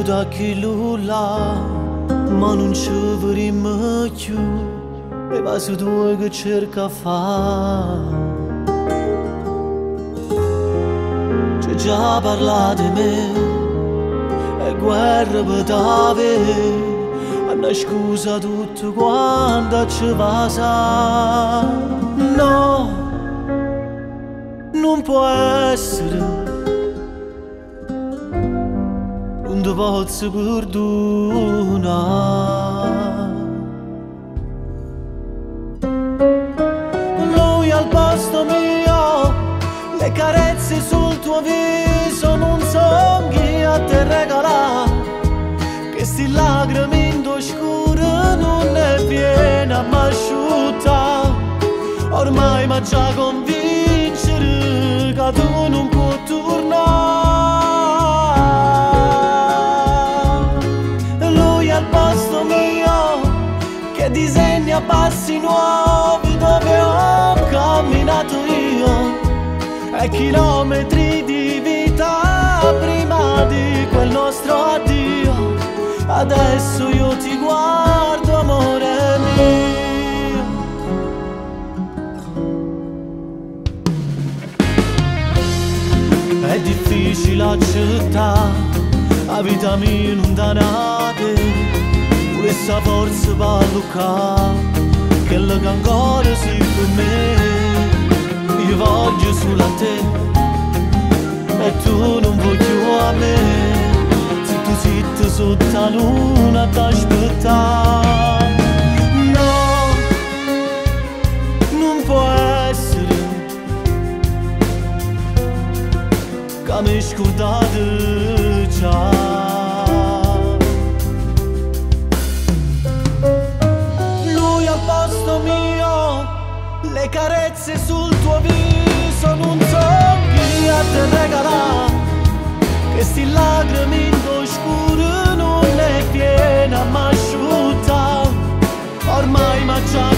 da chi là, ma non ci vedremo più, e va su due che cerca fa. C'è già parlato di me, e guerra per t'avere, hanno scusa tutto quanto ci passa. No, non può essere, non ti posso perdonare. Lui al posto mio, le carezze sul tuo viso non son chi a te regalare, che sti lacrime in scure non ne viene a m'asciutta. Ormai m'ha già convincere che tu non puoi tornare. Lui al posto mio, che disegna passi nuovi dove ho camminato io, e chilometri di vita prima di quel nostro addio. Adesso io ti guardo, amore mio. È difficile accettare la vita mia non danate, questa forza va a luccare, che la che ancora si per me. Io voglio solo a te, e tu non voglio a me. Zitto sotto la luna t'aspettare. No, non può essere che mi scordate già. Lui al posto mio, le carezze sul tuo viso non so chi a te regalare, che sti lacrime in scuro non ne viene a m'asciutta. Ormai m'ha già